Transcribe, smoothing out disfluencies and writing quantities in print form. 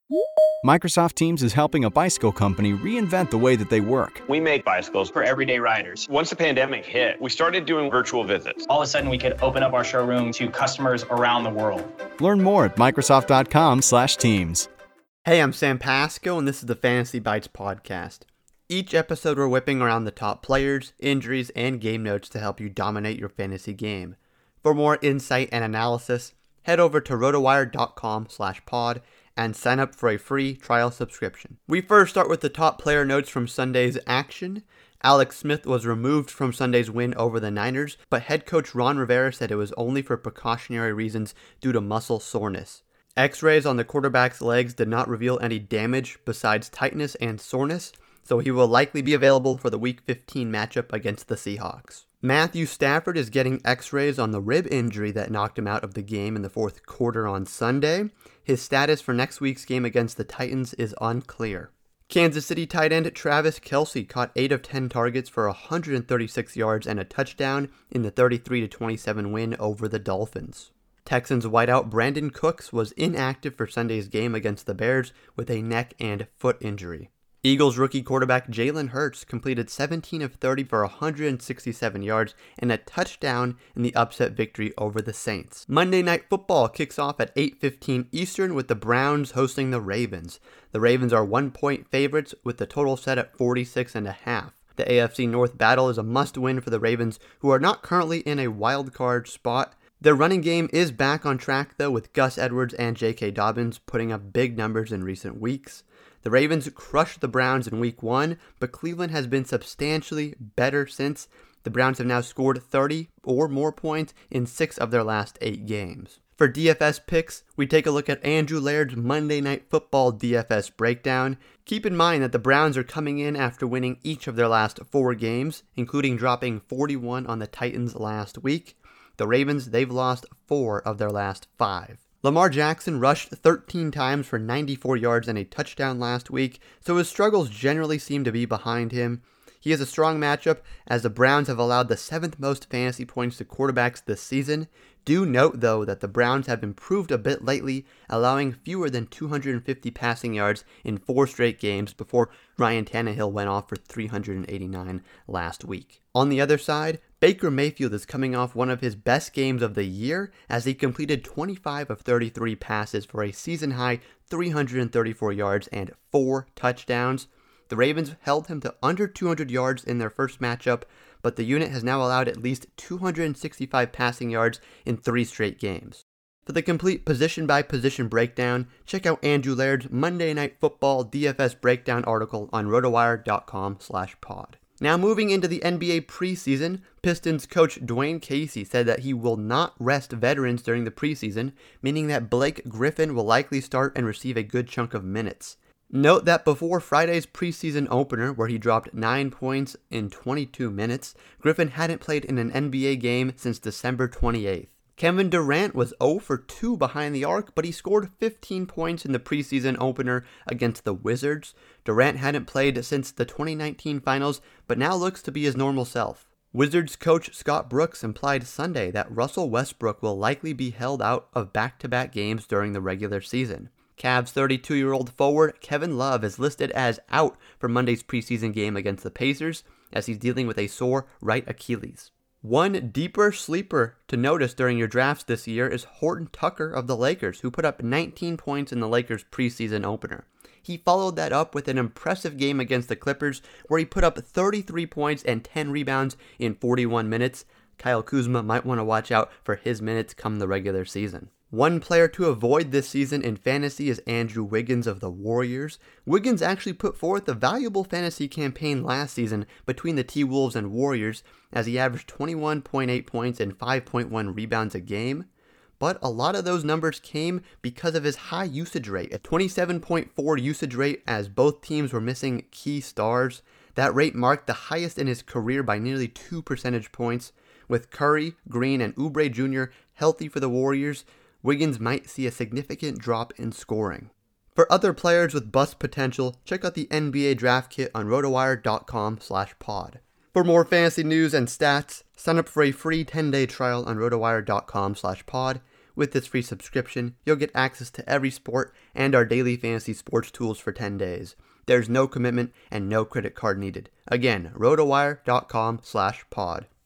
Microsoft Teams is helping a bicycle company reinvent the way that they work. We make bicycles for everyday riders. Once the pandemic hit, we started doing virtual visits. All of a sudden, we could open up our showroom to customers around the world. Learn more at Microsoft.com/Teams. Hey, I'm Sam Pasco, and this is the Fantasy Bites podcast. Each episode, we're whipping around the top players, injuries, and game notes to help you dominate your fantasy game. For more insight and analysis, head over to rotowire.com/pod and sign up for a free trial subscription. We first start with the top player notes from Sunday's action. Alex Smith was removed from Sunday's win over the Niners, but head coach Ron Rivera said it was only for precautionary reasons due to muscle soreness. X-rays on the quarterback's legs did not reveal any damage besides tightness and soreness, so he will likely be available for the Week 15 matchup against the Seahawks. Matthew Stafford is getting x-rays on the rib injury that knocked him out of the game in the fourth quarter on Sunday. His status for next week's game against the Titans is unclear. Kansas City tight end Travis Kelce caught 8 of 10 targets for 136 yards and a touchdown in the 33-27 win over the Dolphins. Texans wideout Brandon Cooks was inactive for Sunday's game against the Bears with a neck and foot injury. Eagles rookie quarterback Jalen Hurts completed 17 of 30 for 167 yards and a touchdown in the upset victory over the Saints. Monday Night Football kicks off at 8:15 Eastern with the Browns hosting the Ravens. The Ravens are 1-point favorites with the total set at 46.5. The AFC North battle is a must-win for the Ravens, who are not currently in a wild card spot. Their running game is back on track though, with Gus Edwards and J.K. Dobbins putting up big numbers in recent weeks. The Ravens crushed the Browns in Week 1, but Cleveland has been substantially better since. The Browns have now scored 30 or more points in 6 of their last 8 games. For DFS picks, we take a look at Andrew Laird's Monday Night Football DFS breakdown. Keep in mind that the Browns are coming in after winning each of their last 4 games, including dropping 41 on the Titans last week. The Ravens, they've lost 4 of their last 5. Lamar Jackson rushed 13 times for 94 yards and a touchdown last week, so his struggles generally seem to be behind him. He has a strong matchup as the Browns have allowed the 7th most fantasy points to quarterbacks this season. Do note, though, that the Browns have improved a bit lately, allowing fewer than 250 passing yards in 4 straight games before Ryan Tannehill went off for 389 last week. On the other side, Baker Mayfield is coming off one of his best games of the year as he completed 25 of 33 passes for a season-high 334 yards and 4 touchdowns. The Ravens held him to under 200 yards in their first matchup, but the unit has now allowed at least 265 passing yards in 3 straight games. For the complete position-by-position breakdown, check out Andrew Laird's Monday Night Football DFS breakdown article on rotowire.com/pod. Now moving into the NBA preseason, Pistons coach Dwayne Casey said that he will not rest veterans during the preseason, meaning that Blake Griffin will likely start and receive a good chunk of minutes. Note that before Friday's preseason opener, where he dropped 9 points in 22 minutes, Griffin hadn't played in an NBA game since December 28th. Kevin Durant was 0 for 2 behind the arc, but he scored 15 points in the preseason opener against the Wizards. Durant hadn't played since the 2019 finals, but now looks to be his normal self. Wizards coach Scott Brooks implied Sunday that Russell Westbrook will likely be held out of back-to-back games during the regular season. Cavs 32-year-old forward Kevin Love is listed as out for Monday's preseason game against the Pacers, as he's dealing with a sore right Achilles. One deeper sleeper to notice during your drafts this year is Horton Tucker of the Lakers, who put up 19 points in the Lakers' preseason opener. He followed that up with an impressive game against the Clippers, where he put up 33 points and 10 rebounds in 41 minutes. Kyle Kuzma might want to watch out for his minutes come the regular season. One player to avoid this season in fantasy is Andrew Wiggins of the Warriors. Wiggins actually put forth a valuable fantasy campaign last season between the T-Wolves and Warriors, as he averaged 21.8 points and 5.1 rebounds a game. But a lot of those numbers came because of his high usage rate, a 27.4 usage rate, as both teams were missing key stars. That rate marked the highest in his career by nearly 2 percentage points. With Curry, Green, and Oubre Jr. healthy for the Warriors, Wiggins might see a significant drop in scoring. For other players with bust potential, check out the NBA Draft Kit on rotowire.com/pod. For more fantasy news and stats, sign up for a free 10-day trial on rotowire.com/pod. With this free subscription, you'll get access to every sport and our daily fantasy sports tools for 10 days. There's no commitment and no credit card needed. Again, rotowire.com/pod.